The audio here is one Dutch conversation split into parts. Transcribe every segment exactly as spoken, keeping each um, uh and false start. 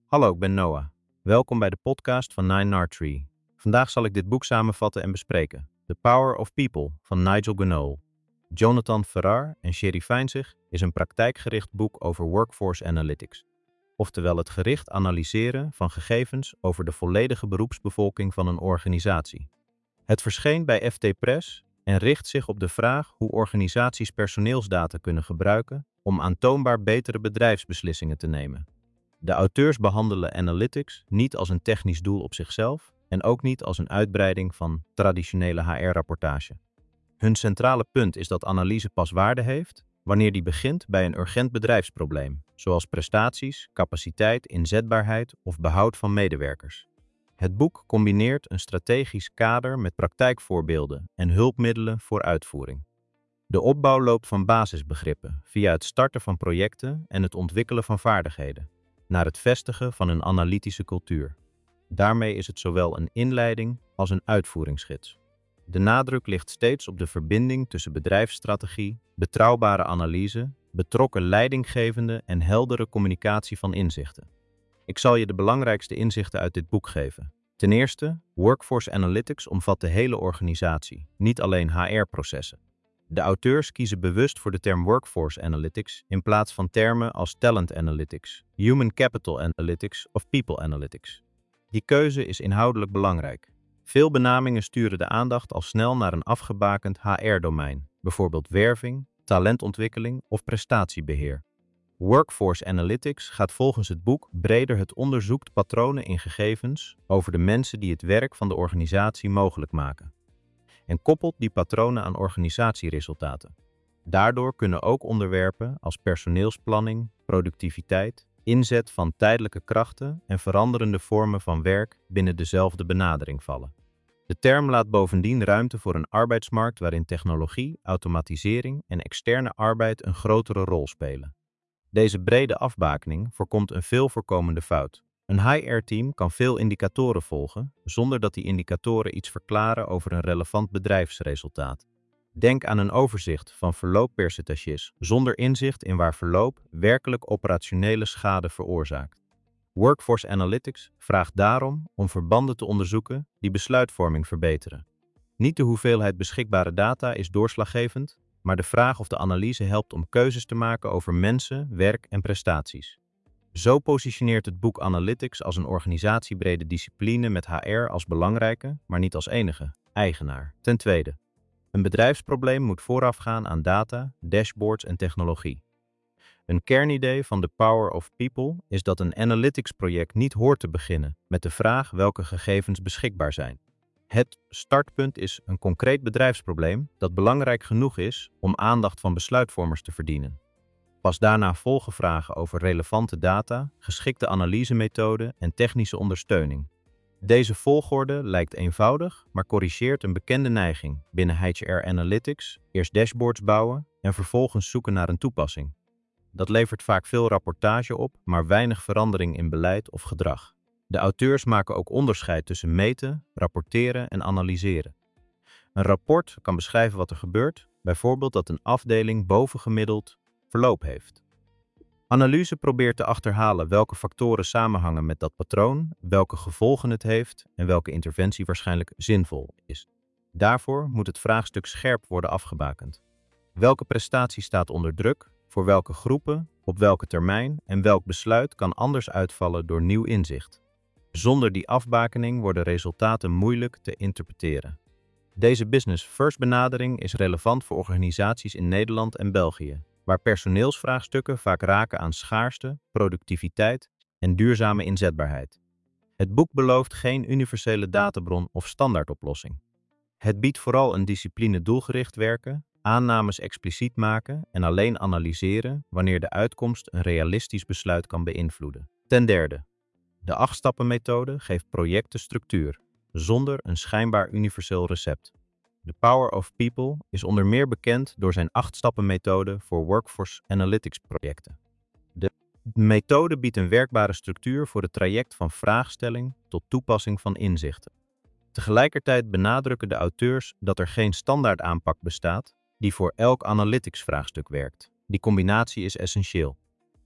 Hallo, ik ben Noah. Welkom bij de podcast van Nine Nard Tree. Vandaag zal ik dit boek samenvatten en bespreken. The Power of People van Nigel Gnault. Jonathan Ferrar en Sherry Feinzig is een praktijkgericht boek over workforce analytics. Oftewel het gericht analyseren van gegevens over de volledige beroepsbevolking van een organisatie. Het verscheen bij F T Press en richt zich op de vraag hoe organisaties personeelsdata kunnen gebruiken om aantoonbaar betere bedrijfsbeslissingen te nemen. De auteurs behandelen analytics niet als een technisch doel op zichzelf en ook niet als een uitbreiding van traditionele H R-rapportage. Hun centrale punt is dat analyse pas waarde heeft wanneer die begint bij een urgent bedrijfsprobleem, zoals prestaties, capaciteit, inzetbaarheid of behoud van medewerkers. Het boek combineert een strategisch kader met praktijkvoorbeelden en hulpmiddelen voor uitvoering. De opbouw loopt van basisbegrippen via het starten van projecten en het ontwikkelen van vaardigheden naar het vestigen van een analytische cultuur. Daarmee is het zowel een inleiding als een uitvoeringsgids. De nadruk ligt steeds op de verbinding tussen bedrijfsstrategie, betrouwbare analyse, betrokken leidinggevende en heldere communicatie van inzichten. Ik zal je de belangrijkste inzichten uit dit boek geven. Ten eerste, Workforce Analytics omvat de hele organisatie, niet alleen H R-processen. De auteurs kiezen bewust voor de term Workforce Analytics in plaats van termen als Talent Analytics, Human Capital Analytics of People Analytics. Die keuze is inhoudelijk belangrijk. Veel benamingen sturen de aandacht al snel naar een afgebakend H R-domein, bijvoorbeeld werving, talentontwikkeling of prestatiebeheer. Workforce Analytics gaat volgens het boek breder. Het onderzoekt patronen in gegevens over de mensen die het werk van de organisatie mogelijk maken en koppelt die patronen aan organisatieresultaten. Daardoor kunnen ook onderwerpen als personeelsplanning, productiviteit, inzet van tijdelijke krachten en veranderende vormen van werk binnen dezelfde benadering vallen. De term laat bovendien ruimte voor een arbeidsmarkt waarin technologie, automatisering en externe arbeid een grotere rol spelen. Deze brede afbakening voorkomt een veel voorkomende fout. Een H R-team kan veel indicatoren volgen, zonder dat die indicatoren iets verklaren over een relevant bedrijfsresultaat. Denk aan een overzicht van verlooppercentages, zonder inzicht in waar verloop werkelijk operationele schade veroorzaakt. Workforce Analytics vraagt daarom om verbanden te onderzoeken die besluitvorming verbeteren. Niet de hoeveelheid beschikbare data is doorslaggevend, maar de vraag of de analyse helpt om keuzes te maken over mensen, werk en prestaties. Zo positioneert het boek Analytics als een organisatiebrede discipline met H R als belangrijke, maar niet als enige, eigenaar. Ten tweede, een bedrijfsprobleem moet voorafgaan aan data, dashboards en technologie. Een kernidee van The Power of People is dat een analytics-project niet hoort te beginnen met de vraag welke gegevens beschikbaar zijn. Het startpunt is een concreet bedrijfsprobleem dat belangrijk genoeg is om aandacht van besluitvormers te verdienen. Pas daarna volgen vragen over relevante data, geschikte analysemethoden en technische ondersteuning. Deze volgorde lijkt eenvoudig, maar corrigeert een bekende neiging binnen H R Analytics: eerst dashboards bouwen en vervolgens zoeken naar een toepassing. Dat levert vaak veel rapportage op, maar weinig verandering in beleid of gedrag. De auteurs maken ook onderscheid tussen meten, rapporteren en analyseren. Een rapport kan beschrijven wat er gebeurt, bijvoorbeeld dat een afdeling bovengemiddeld verloop heeft. Analyse probeert te achterhalen welke factoren samenhangen met dat patroon, welke gevolgen het heeft en welke interventie waarschijnlijk zinvol is. Daarvoor moet het vraagstuk scherp worden afgebakend. Welke prestatie staat onder druk, voor welke groepen, op welke termijn en welk besluit kan anders uitvallen door nieuw inzicht. Zonder die afbakening worden resultaten moeilijk te interpreteren. Deze business-first benadering is relevant voor organisaties in Nederland en België, waar personeelsvraagstukken vaak raken aan schaarste, productiviteit en duurzame inzetbaarheid. Het boek belooft geen universele databron of standaardoplossing. Het biedt vooral een discipline doelgericht werken, aannames expliciet maken en alleen analyseren wanneer de uitkomst een realistisch besluit kan beïnvloeden. Ten derde, de acht-stappen-methode geeft projecten structuur, zonder een schijnbaar universeel recept. The Power of People is onder meer bekend door zijn acht-stappen-methode voor Workforce Analytics projecten. De methode biedt een werkbare structuur voor het traject van vraagstelling tot toepassing van inzichten. Tegelijkertijd benadrukken de auteurs dat er geen standaard aanpak bestaat die voor elk analytics-vraagstuk werkt. Die combinatie is essentieel.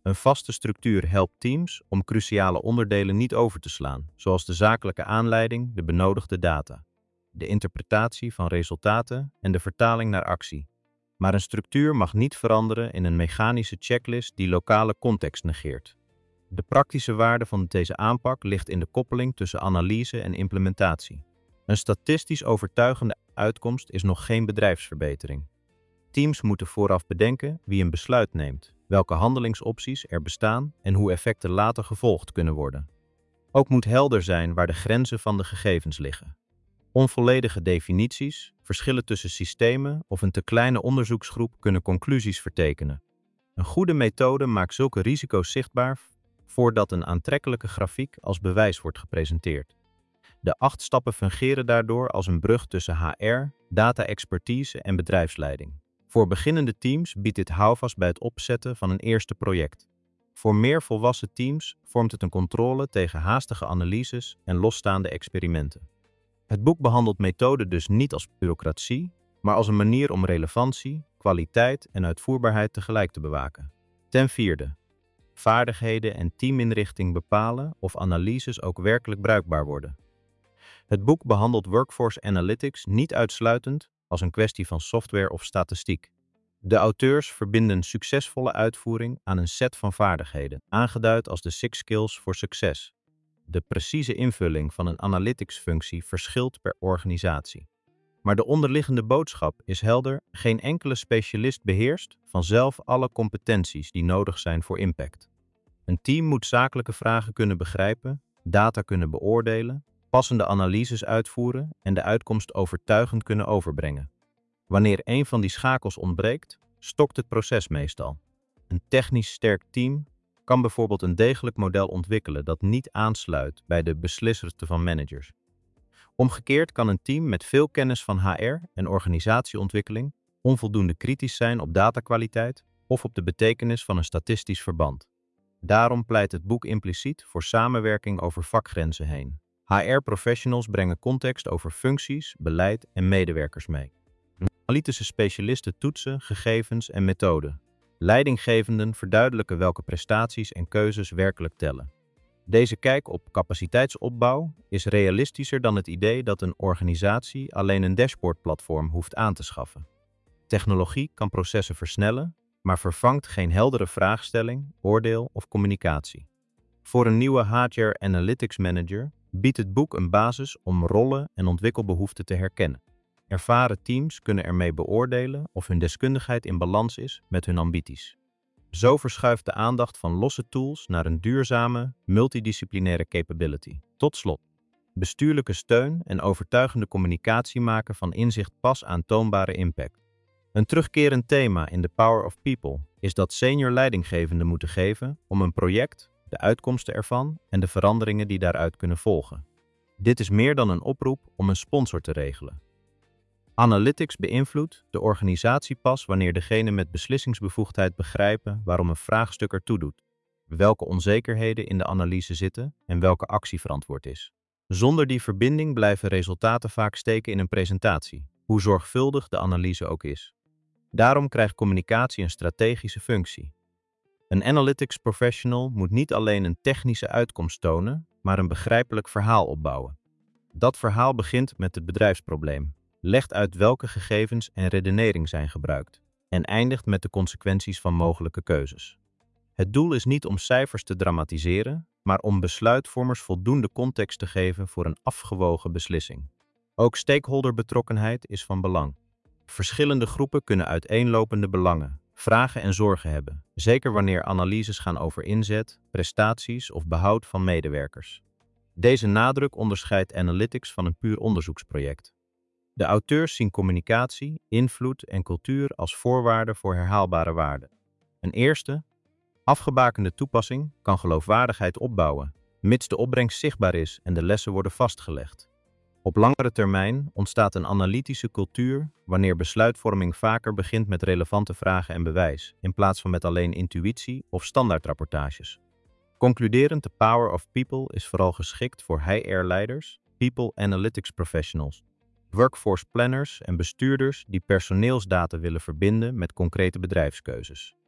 Een vaste structuur helpt teams om cruciale onderdelen niet over te slaan, zoals de zakelijke aanleiding, de benodigde data, de interpretatie van resultaten en de vertaling naar actie. Maar een structuur mag niet veranderen in een mechanische checklist die lokale context negeert. De praktische waarde van deze aanpak ligt in de koppeling tussen analyse en implementatie. Een statistisch overtuigende uitkomst is nog geen bedrijfsverbetering. Teams moeten vooraf bedenken wie een besluit neemt, welke handelingsopties er bestaan en hoe effecten later gevolgd kunnen worden. Ook moet helder zijn waar de grenzen van de gegevens liggen. Onvolledige definities, verschillen tussen systemen of een te kleine onderzoeksgroep kunnen conclusies vertekenen. Een goede methode maakt zulke risico's zichtbaar voordat een aantrekkelijke grafiek als bewijs wordt gepresenteerd. De acht stappen fungeren daardoor als een brug tussen H R, data-expertise en bedrijfsleiding. Voor beginnende teams biedt dit houvast bij het opzetten van een eerste project. Voor meer volwassen teams vormt het een controle tegen haastige analyses en losstaande experimenten. Het boek behandelt methode dus niet als bureaucratie, maar als een manier om relevantie, kwaliteit en uitvoerbaarheid tegelijk te bewaken. Ten vierde, vaardigheden en teaminrichting bepalen of analyses ook werkelijk bruikbaar worden. Het boek behandelt workforce analytics niet uitsluitend als een kwestie van software of statistiek. De auteurs verbinden succesvolle uitvoering aan een set van vaardigheden, aangeduid als de Six Skills voor Succes. De precieze invulling van een analytics-functie verschilt per organisatie. Maar de onderliggende boodschap is helder: geen enkele specialist beheerst vanzelf alle competenties die nodig zijn voor impact. Een team moet zakelijke vragen kunnen begrijpen, data kunnen beoordelen, passende analyses uitvoeren en de uitkomst overtuigend kunnen overbrengen. Wanneer een van die schakels ontbreekt, stokt het proces meestal. Een technisch sterk team kan bijvoorbeeld een degelijk model ontwikkelen dat niet aansluit bij de beslissers van managers. Omgekeerd kan een team met veel kennis van H R en organisatieontwikkeling onvoldoende kritisch zijn op datakwaliteit of op de betekenis van een statistisch verband. Daarom pleit het boek impliciet voor samenwerking over vakgrenzen heen. H R-professionals brengen context over functies, beleid en medewerkers mee. Analytische specialisten toetsen gegevens en methoden. Leidinggevenden verduidelijken welke prestaties en keuzes werkelijk tellen. Deze kijk op capaciteitsopbouw is realistischer dan het idee dat een organisatie alleen een dashboardplatform hoeft aan te schaffen. Technologie kan processen versnellen, maar vervangt geen heldere vraagstelling, oordeel of communicatie. Voor een nieuwe H R Analytics Manager biedt het boek een basis om rollen en ontwikkelbehoeften te herkennen. Ervaren teams kunnen ermee beoordelen of hun deskundigheid in balans is met hun ambities. Zo verschuift de aandacht van losse tools naar een duurzame, multidisciplinaire capability. Tot slot, bestuurlijke steun en overtuigende communicatie maken van inzicht pas aantoonbare impact. Een terugkerend thema in The Power of People is dat senior leidinggevenden moeten geven om een project, de uitkomsten ervan en de veranderingen die daaruit kunnen volgen. Dit is meer dan een oproep om een sponsor te regelen. Analytics beïnvloedt de organisatie pas wanneer degenen met beslissingsbevoegdheid begrijpen waarom een vraagstuk ertoe doet, welke onzekerheden in de analyse zitten en welke actie verantwoord is. Zonder die verbinding blijven resultaten vaak steken in een presentatie, hoe zorgvuldig de analyse ook is. Daarom krijgt communicatie een strategische functie. Een analytics professional moet niet alleen een technische uitkomst tonen, maar een begrijpelijk verhaal opbouwen. Dat verhaal begint met het bedrijfsprobleem, legt uit welke gegevens en redenering zijn gebruikt en eindigt met de consequenties van mogelijke keuzes. Het doel is niet om cijfers te dramatiseren, maar om besluitvormers voldoende context te geven voor een afgewogen beslissing. Ook stakeholderbetrokkenheid is van belang. Verschillende groepen kunnen uiteenlopende belangen, vragen en zorgen hebben, zeker wanneer analyses gaan over inzet, prestaties of behoud van medewerkers. Deze nadruk onderscheidt analytics van een puur onderzoeksproject. De auteurs zien communicatie, invloed en cultuur als voorwaarden voor herhaalbare waarden. Een eerste, afgebakende toepassing kan geloofwaardigheid opbouwen, mits de opbrengst zichtbaar is en de lessen worden vastgelegd. Op langere termijn ontstaat een analytische cultuur wanneer besluitvorming vaker begint met relevante vragen en bewijs, in plaats van met alleen intuïtie of standaardrapportages. Concluderend, The Power of People is vooral geschikt voor H R-leiders, people analytics professionals, workforce planners en bestuurders die personeelsdata willen verbinden met concrete bedrijfskeuzes.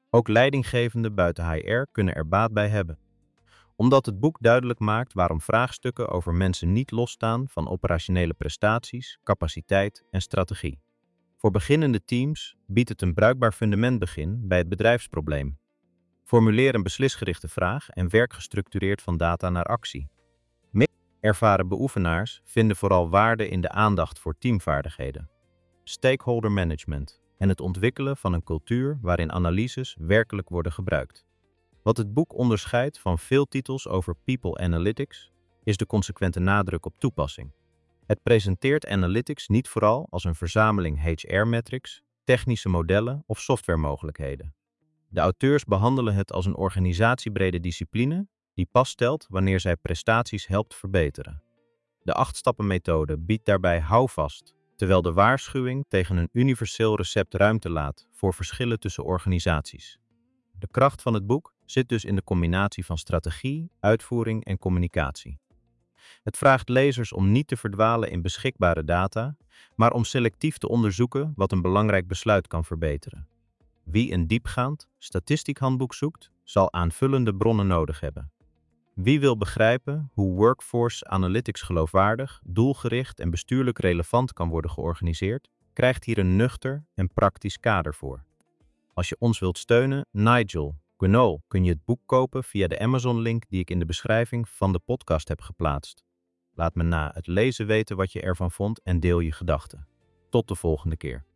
Ook leidinggevenden buiten H R kunnen er baat bij hebben, omdat het boek duidelijk maakt waarom vraagstukken over mensen niet losstaan van operationele prestaties, capaciteit en strategie. Voor beginnende teams biedt het een bruikbaar fundamentbegin bij het bedrijfsprobleem. Formuleer een beslisgerichte vraag en werk gestructureerd van data naar actie. Ervaren beoefenaars vinden vooral waarde in de aandacht voor teamvaardigheden, stakeholder management en het ontwikkelen van een cultuur waarin analyses werkelijk worden gebruikt. Wat het boek onderscheidt van veel titels over people analytics is de consequente nadruk op toepassing. Het presenteert analytics niet vooral als een verzameling H R-metrics, technische modellen of softwaremogelijkheden. De auteurs behandelen het als een organisatiebrede discipline die pas telt wanneer zij prestaties helpt verbeteren. De acht-stappen-methode biedt daarbij houvast, terwijl de waarschuwing tegen een universeel recept ruimte laat voor verschillen tussen organisaties. De kracht van het boek zit dus in de combinatie van strategie, uitvoering en communicatie. Het vraagt lezers om niet te verdwalen in beschikbare data, maar om selectief te onderzoeken wat een belangrijk besluit kan verbeteren. Wie een diepgaand statistiekhandboek zoekt, zal aanvullende bronnen nodig hebben. Wie wil begrijpen hoe workforce analytics geloofwaardig, doelgericht en bestuurlijk relevant kan worden georganiseerd, krijgt hier een nuchter en praktisch kader voor. Als je ons wilt steunen, Nigel Gunnell, kun je het boek kopen via de Amazon-link die ik in de beschrijving van de podcast heb geplaatst. Laat me na het lezen weten wat je ervan vond en deel je gedachten. Tot de volgende keer.